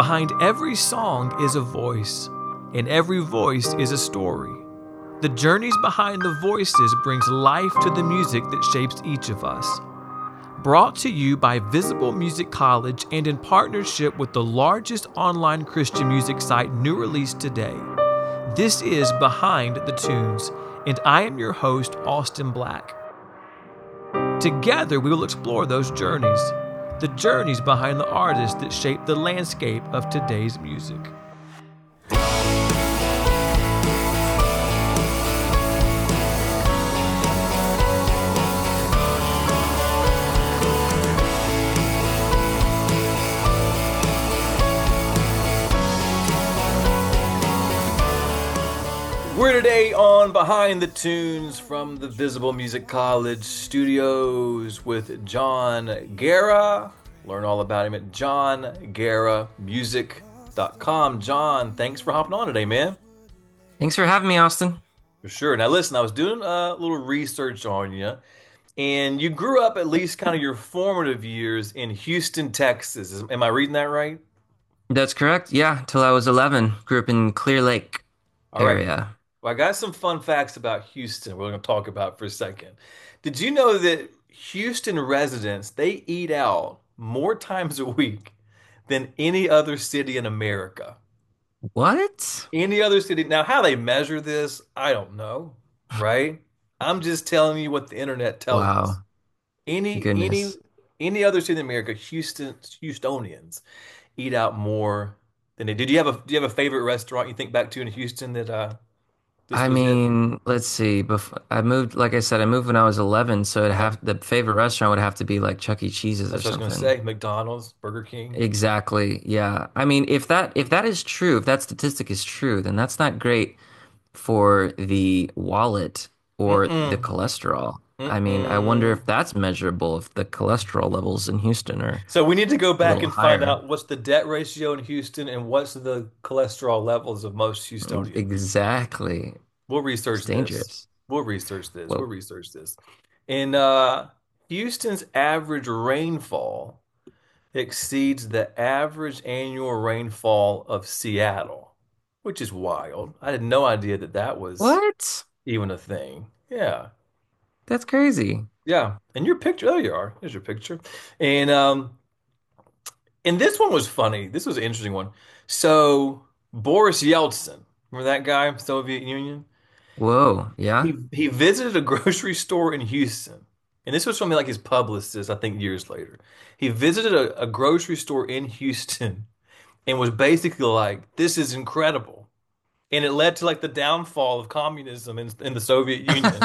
Behind every song is a voice, and every voice is a story. The journeys behind the voices brings life to the music that shapes each of us. Brought to you by Visible Music College and in partnership with the largest online Christian music site, New Release Today. This is Behind the Tunes, and I am your host, Austin Black. Together, we will explore those journeys, the journeys behind the artists that shape the landscape of today's music. We're today on Behind the Tunes from the Visible Music College studios with John Guerra. Learn all about him at johnguerramusic.com. John, thanks for hopping on today, man. Thanks for having me, Austin. For sure. Now listen, I was doing a little research on you, and you grew up at least kind of your formative years in Houston, Texas. Am I reading that right? That's correct. Yeah, till I was 11. Grew up in Clear Lake area. Right. Well, I got some fun facts about Houston we're going to talk about for a second. Did you know that Houston residents, they eat out more times a week than any other city in America? What? Any other city. Now, how they measure this, I don't know, right? I'm just telling you what the internet tells us. Wow. Any Goodness. any other city in America, Houstonians eat out more than they do. Do you have a favorite restaurant you think back to in Houston that this I was it? mean, let's see. I moved, like I said, I moved when I was 11, so the favorite restaurant would have to be like Chuck E. Cheese's or That's what I was going to something. say. McDonald's, Burger King. Exactly. Yeah. I mean, if that is true, if that statistic is true, then that's not great for the wallet or the Mm-mm. cholesterol. I mean, I wonder Mm-mm. if that's measurable, if the cholesterol levels in Houston are So we need to go a back little and find higher. out what's the debt ratio in Houston and what's the cholesterol levels of most Houstonians. Exactly. We'll It's research this. dangerous. We'll research this. We'll Well, research this. And Houston's average rainfall exceeds the average annual rainfall of Seattle, which is wild. I had no idea that that was what? even a thing. Yeah. That's crazy. Yeah. And your picture, there you are. There's your picture. And this one was funny. This was an interesting one. So Boris Yeltsin, remember that guy, Soviet Union? Whoa. Yeah. He visited a grocery store in Houston. And this was from like his publicist, I think years later. He visited a grocery store in Houston and was basically like, this is incredible. And it led to like the downfall of communism in the Soviet Union.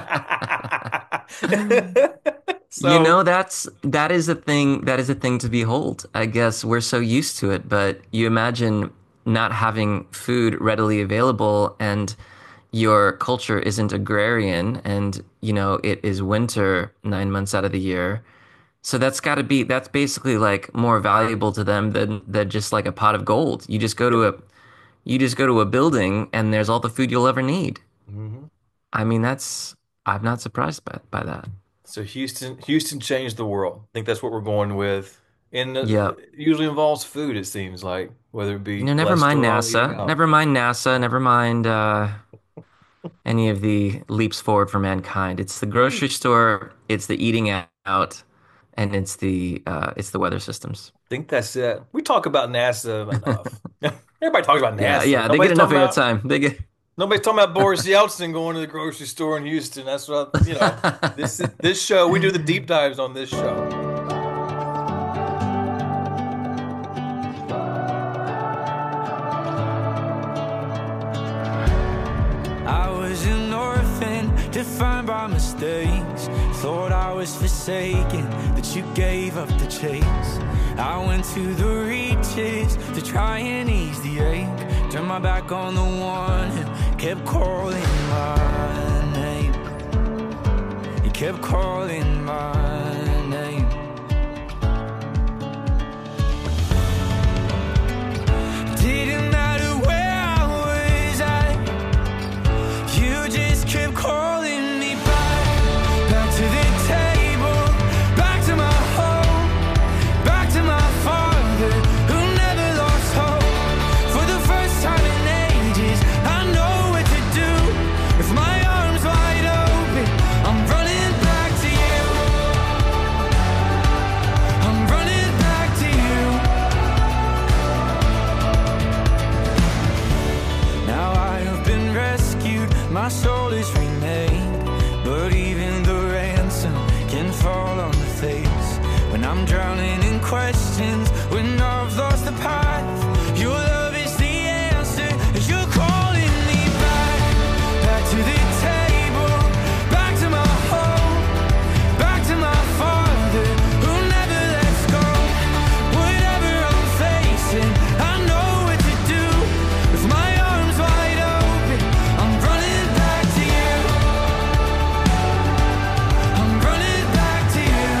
You So, know, that is a thing to behold. I guess we're so used to it, but you imagine not having food readily available and your culture isn't agrarian and it is winter 9 months out of the year. So that's basically like more valuable to them than just like a pot of gold. You just go to a building and there's all the food you'll ever need. mhm. I mean, I'm not surprised by that. So Houston changed the world. I think that's what we're going with. And Yeah. it usually involves food, it seems like, whether it be Never mind cholesterol, eating NASA. out. Never mind NASA. Never mind any of the leaps forward for mankind. It's the I grocery store, it's the eating out, and it's the weather systems. think that's it. We talk about NASA enough. Everybody talks about Yeah, NASA. yeah, they get enough airtime. They get Nobody's talking about Boris Yeltsin going to the grocery store in Houston. That's what. This show, we do the deep dives on this show. I was an orphan, defined by mistakes. Thought I was forsaken, but you gave up the chase. I went to the reaches to try and ease the ache. Turned my back on the one who kept calling my name. You kept calling my name. Didn't matter where I was at, you just kept calling me back, back to the table, back to my home, back to my father who never lost my soul is remade. But even the ransom can fall on the face. When I'm drowning in questions, when I've lost the path, your love is the answer. You're calling me back, back to the table, back to my home, back to my Father who never lets go. Whatever I'm facing, I know what to do. With my arms wide open, I'm running back to you. I'm running back to you.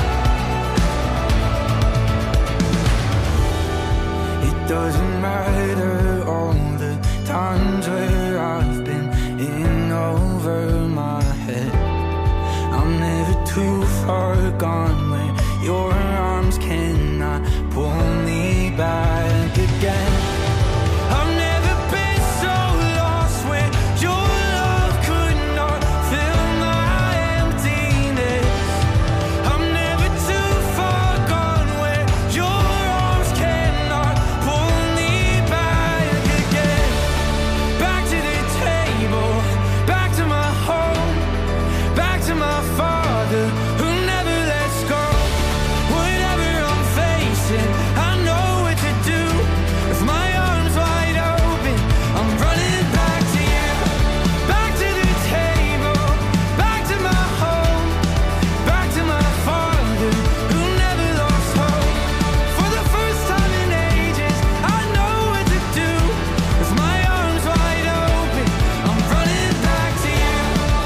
It doesn't matter all the times where I've been in over my head. I'm never too far gone where your arms cannot pull me back again. I've never been so lost where your love could not fill my emptiness. I'm never too far gone where your arms cannot pull me back again. Back to the table, back to my home, back to my Father who never lets go. Whatever I'm facing, I know what to do. With my arms wide open, I'm running back to you. Back to the table, back to my home, back to my Father who never lost hope. For the first time in ages, I know what to do. With my arms wide open, I'm running back to you.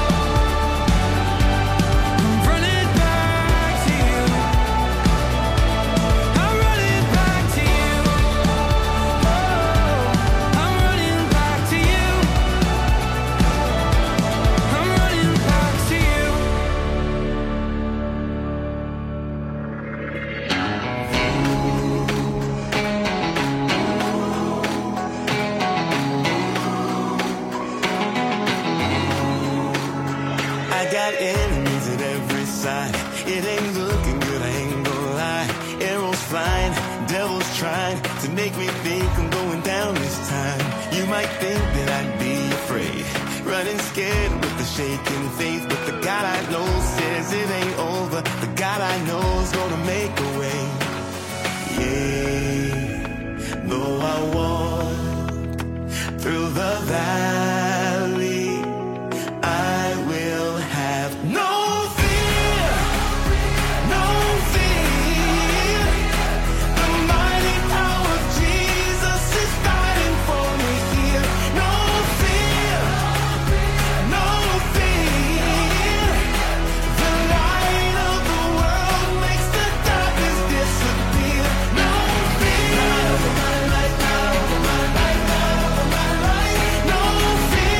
I'm running back to you. I'm running back to you. Oh, I'm running back to you. I'm running back to you. I got enemies at every side. It ain't looking good, I ain't gonna lie. Arrows flying, devils trying to make me think I'm going down this time. You might think that I'd be afraid, running scared with the shaking faith. But the God I know says it ain't over. The God I know is gonna make a way. Yeah, though I walk through the valley, I will have no fear, no fear. The mighty power of Jesus is fighting for me here. No fear, no fear. The light of the world makes the darkness disappear. No fear. Not over my life, not over my life, not over my life. No fear.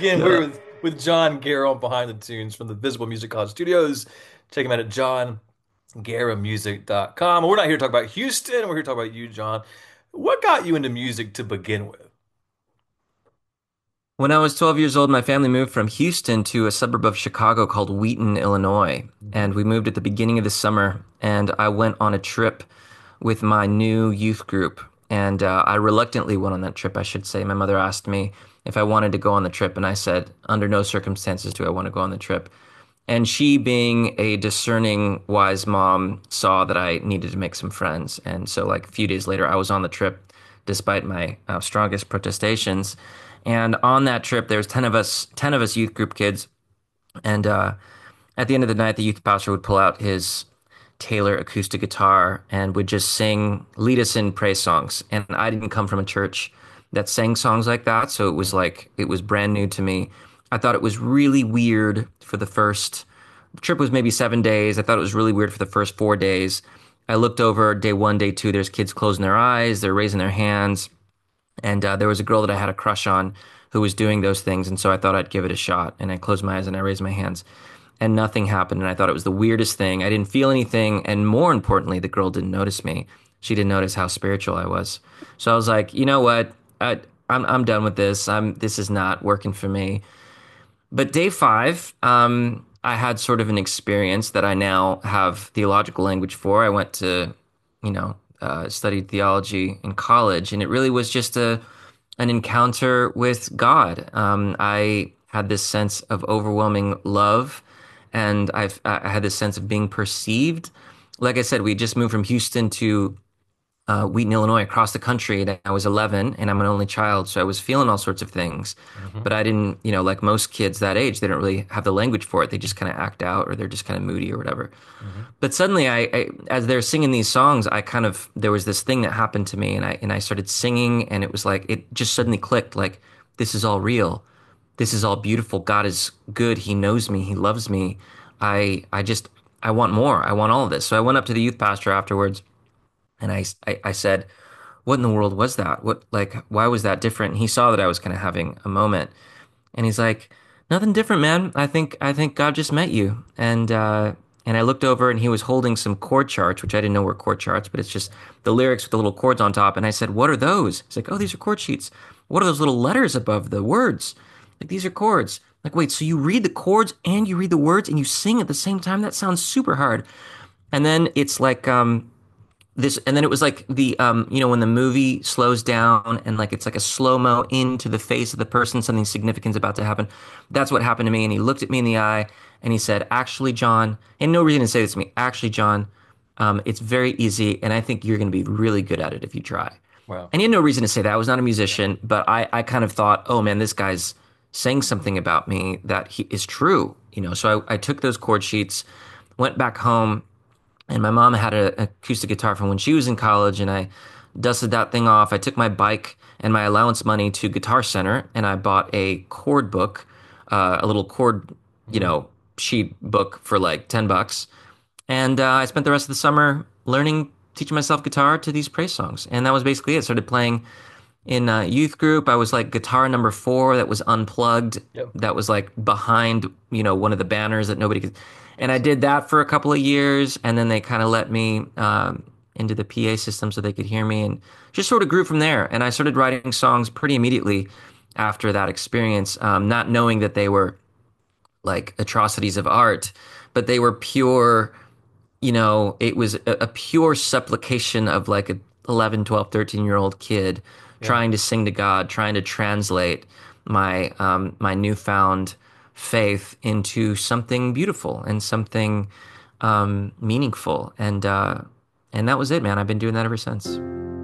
Again, we're with John Guerra behind the tunes from the Visible Music College Studios. Check him out at johnguerramusic.com. We're not here to talk about Houston. We're here to talk about you, John. What got you into music to begin with? When I was 12 years old, my family moved from Houston to a suburb of Chicago called Wheaton, Illinois. And we moved at the beginning of the summer. And I went on a trip with my new youth group. And I reluctantly went on that trip, I should say. My mother asked me if I wanted to go on the trip. And I said, under no circumstances do I want to go on the trip. And she, being a discerning, wise mom, saw that I needed to make some friends. And so, like, a few days later, I was on the trip, despite my strongest protestations. And on that trip, there was 10 of us youth group kids. And at the end of the night, the youth pastor would pull out his Taylor acoustic guitar and would just lead us in praise songs. And I didn't come from a church that sang songs like that, so it was brand new to me. I thought it was really weird for the trip was maybe 7 days. I thought it was really weird for the first 4 days. I looked over day 1, day 2, there's kids closing their eyes, they're raising their hands. And there was a girl that I had a crush on who was doing those things. And so I thought I'd give it a shot. And I closed my eyes and I raised my hands. And nothing happened. And I thought it was the weirdest thing. I didn't feel anything. And more importantly, the girl didn't notice me. She didn't notice how spiritual I was. So I was like, you know what? I'm done with this. This is not working for me. But day 5, I had sort of an experience that I now have theological language for. I went to, studied theology in college, and it really was just an encounter with God. I had this sense of overwhelming love, and I had this sense of being perceived. Like I said, we just moved from Houston to Wheaton, Illinois, across the country. And I was 11 and I'm an only child. So I was feeling all sorts of things, but I didn't, like most kids that age, they don't really have the language for it. They just kind of act out, or they're just kind of moody or whatever. But suddenly I as they're singing these songs, there was this thing that happened to me, and I started singing, and it was like, it just suddenly clicked, like, this is all real. This is all beautiful. God is good. He knows me. He loves me. I want more. I want all of this. So I went up to the youth pastor afterwards, and I said, what in the world was that? Why was that different? And he saw that I was kind of having a moment, and he's like, nothing different, man. I think God just met you. And I looked over, and he was holding some chord charts, which I didn't know were chord charts, but it's just the lyrics with the little chords on top. And I said, what are those? He's like, oh, these are chord sheets. What are those little letters above the words? Like, these are chords. Like, wait, so you read the chords and you read the words and you sing at the same time? That sounds super hard. And then it's like, and then it was like the, when the movie slows down and like it's like a slow-mo into the face of the person, something significant's about to happen. That's what happened to me. And he looked at me in the eye and he said, actually, John, and no reason to say this to me, actually, John, it's very easy, and I think you're going to be really good at it if you try. Wow. And he had no reason to say that. I was not a musician, but I kind of thought, oh man, this guy's saying something about me that is true. So I took those chord sheets, went back home, and my mom had an acoustic guitar from when she was in college, and I dusted that thing off. I took my bike and my allowance money to Guitar Center, and I bought a chord book, a little chord, sheet book for like $10. And I spent the rest of the summer teaching myself guitar to these praise songs. And that was basically it. Started playing in a youth group. I was like guitar number 4 that was unplugged. Yep. That was like behind, one of the banners that nobody could. And I did that for a couple of years, and then they kind of let me into the PA system so they could hear me, and just sort of grew from there. And I started writing songs pretty immediately after that experience, not knowing that they were like atrocities of art, but they were pure, it was a pure supplication of like a 11, 12, 13-year-old kid trying to sing to God, trying to translate my newfound faith into something beautiful and something meaningful. And that was it, man. I've been doing that ever since.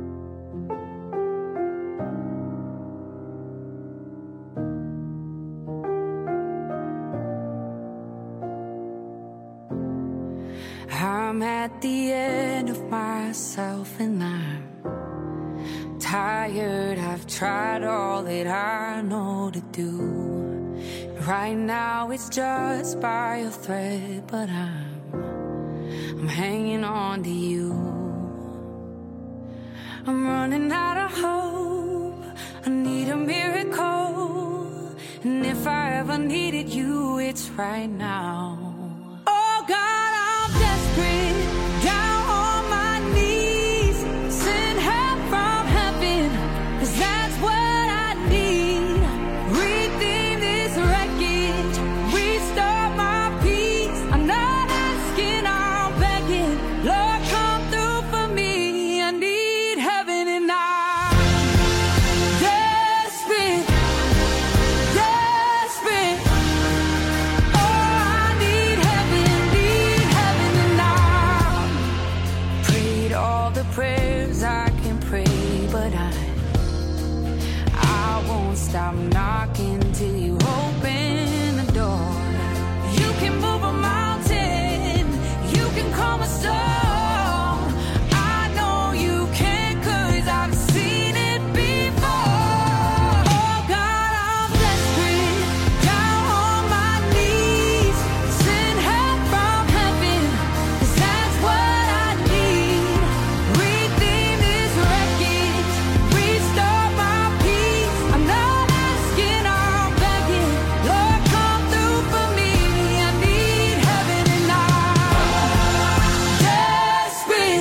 I'm at the end of myself and I'm tired. I've tried all that I know to do. Right now it's just by a thread, but I'm hanging on to you. I'm running out of hope. I need a miracle. And if I needed you, it's right now. Oh God, I'm desperate, down on my knees. Send help from heaven, 'cause that's what I need. Redeem this wreckage, restore my peace. I'm not asking, I'm begging. Lord, come through for me. I need heaven and I'm desperate, desperate. Oh, I need heaven and I'm prayed all the prayers I can pray, but I won't stop knocking till you open the door. You can move a mountain, you can calm a storm. I know you can, 'cause I've seen it before. Oh God, I'm desperate, down on my knees. Send help from heaven, 'cause that's what I need. Redeem this wreckage, restore my peace. I'm not asking, I'm begging. Lord, come through for me. I need heaven and I'm desperate,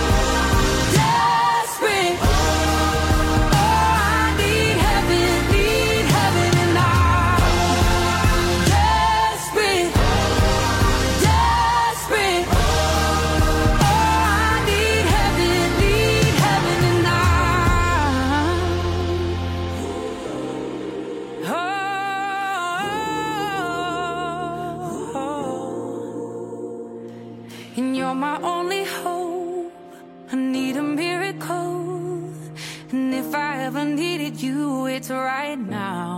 desperate. Oh, I need heaven and I'm desperate, desperate. Oh, I need heaven and and you're my only hope. I need a miracle, and if I ever needed you, it's right now.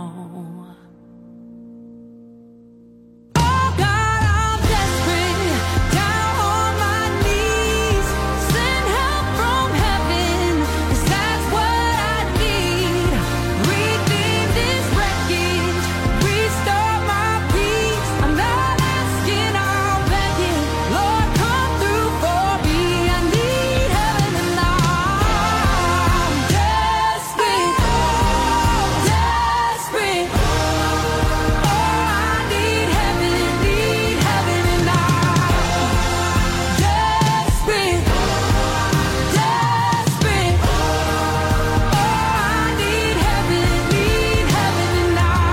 Oh God, I'm desperate, down on my knees. Send help from heaven, 'cause that's what I need. Redeem this wreckage, restore my peace. I'm not asking, I'm begging. Lord, come through for me. I need heaven and I'm desperate, desperate. Oh, I need heaven and I'm desperate, desperate. Oh, I need heaven and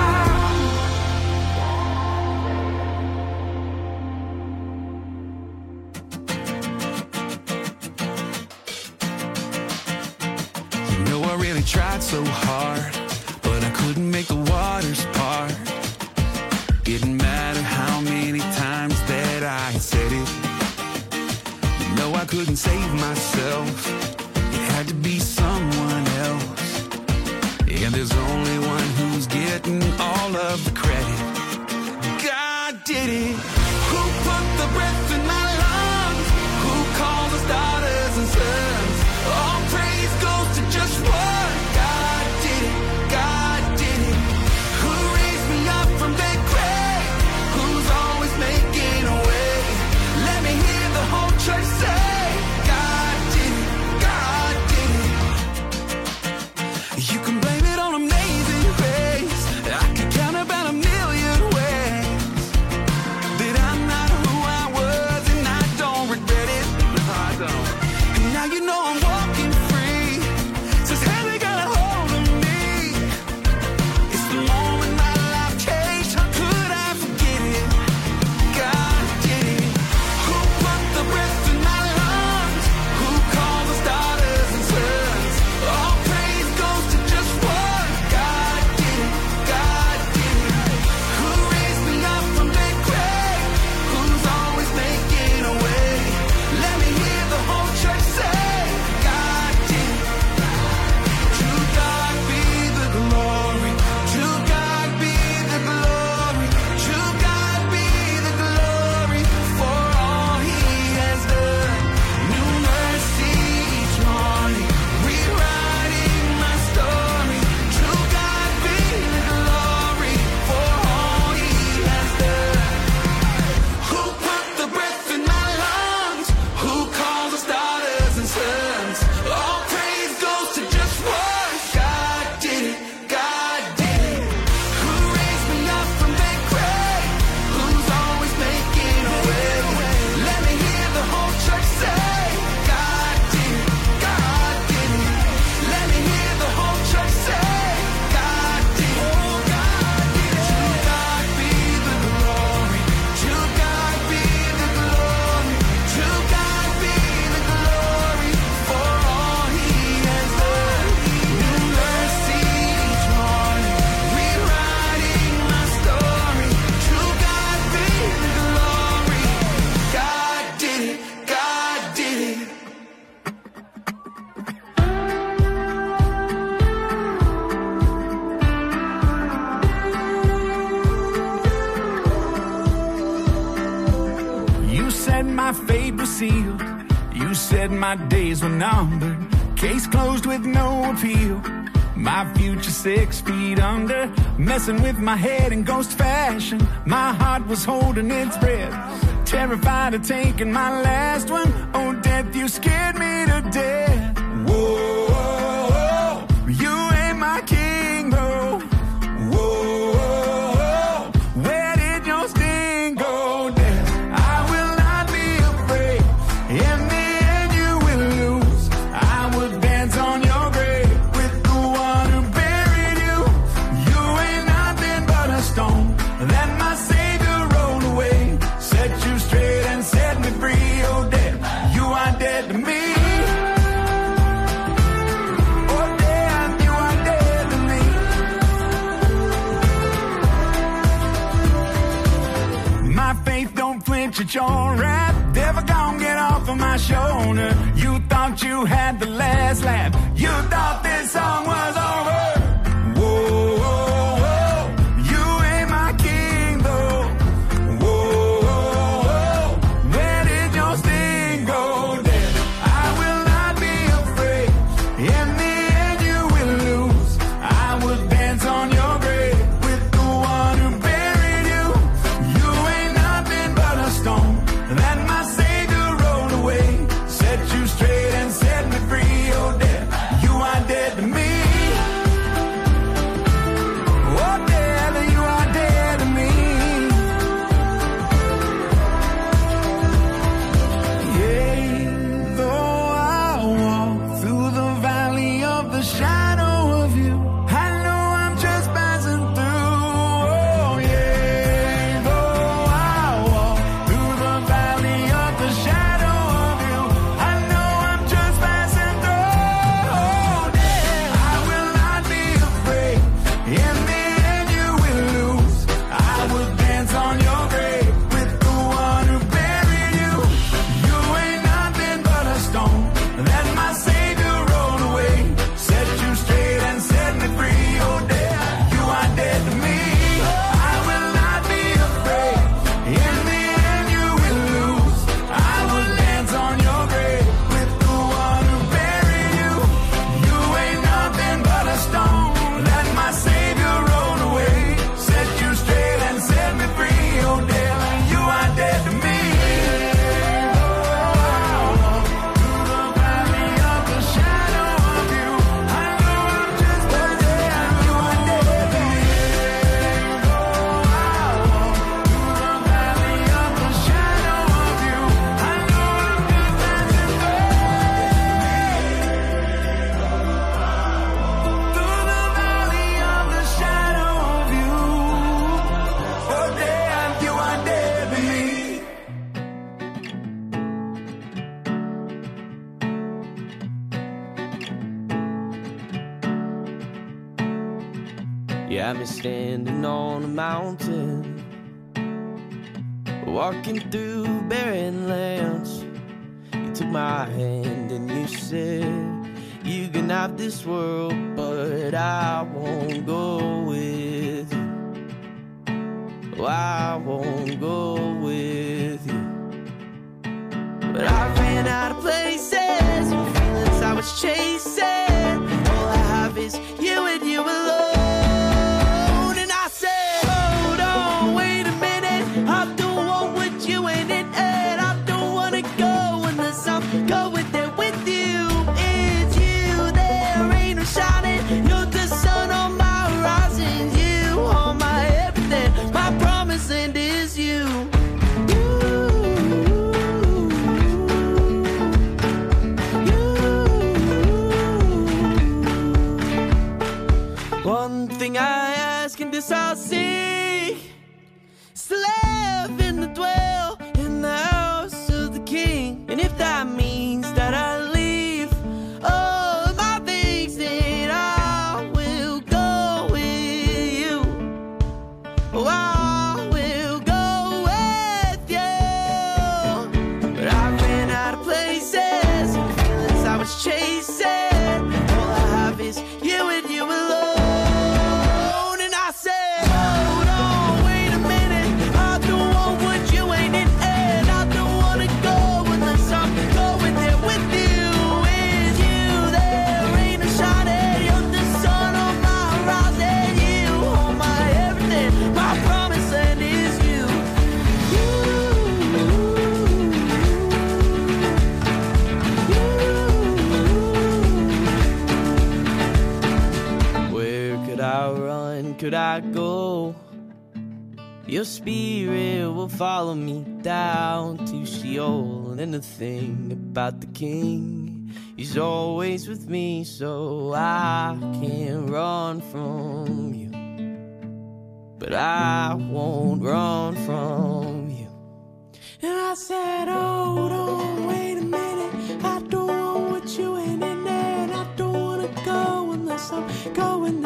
You know I really tried so hard, but I couldn't make the waters part. Didn't matter how many times that I said it. You know I couldn't save myself. It had to be someone else. And there's only one who's getting all of the credit. God did it. Who put the breath in my lungs? Who calls us daughters and sons? All praise goes to just one. God did it. God did it. Who raised me up from that grave? Who's always making a way? Let me hear the whole church say, God did it. God did it. You can blame it on amazing grace. I can count about a my fate was sealed. You said my days were numbered, case closed with no appeal. My future 6 feet under, messing with my head in ghost fashion. My heart was holding its breath, terrified of taking my last one. Oh, death, you scared me to death. Whoa, you ain't my king, bro. Whoa, where did your sting go, death? I will not be afraid. In the end, you will lose. I will dance on your grave with the one who buried you. You ain't nothing but a stone that my Savior rolled away, set you straight and set me free. Oh, death, you are dead to me. Oh, death, you are dead to me. My faith don't flinch at your wrath. Never gonna get off of my shoulder. You thought you had the last laugh. You thought this song was over. Whoa, you ain't my king though. Whoa, where did your sting go, death? I will not be afraid. In the end, you will lose. I will dance on your grave with the one who buried you. You ain't nothing but a stone that my Savior rolled away, set you straight and set me free. Oh, death, you are dead to me. Oh, death, you are dead to me. Yeah, though I walk through the valley of the shadow of you, I know I'm just passing through. Oh, yeah, though I walk through the valley of the shadow of you, I know I'm just passing through. Oh, death, I will not be afraid. In the end, you will lose. I will dance on your grave with the one who buried you. You ain't nothing but a stone that my Savior rolled away, set you straight and set me free. Oh, death, you are dead to me. I will not be afraid. In the end, you will lose. I will dance on your grave with the one who buried you. You ain't nothing but a stone that my Savior rolled away, set you straight and set me free. Oh, death, you are dead to me. Through the valley of the shadow of you, I know I'm just dead. You are dead to me. Through the valley of the shadow of you, I know I'm just passing through the valley of the shadow of you. Oh, death, you are dead to me. You had me standing on a mountain, walking through barren lands. You took my hand and you said, you can have this world, but I won't go with you. Oh, I won't go with you. But I ran out of places and feelings I was chasing. All I have is you and you alone. And I said, hold on, wait a minute. I don't want what you ain't it, and I don't wanna go unless I'm going there with you. It's you, there ain't no shining. You're the sun on my horizon. You are my everything. My promised land is you. One thing I ask and this I'll seek, is to live and to dwell in the house of the King. And if that means that I leave all of my things, then I will go with you. Oh, I will go with you. But I ran out of places and feelings I was chasing. All I have is you and you alone. And I said, hold on, wait a minute. I don't want what you ain't it, I run? Could I go? Your spirit will follow me down to Sheol. And the thing about the king, he's always with me, so I can't run from you. But I won't run from you. And I said, hold on, wait a minute. I don't want what you ain't in there. And I don't wanna go unless I'm going there.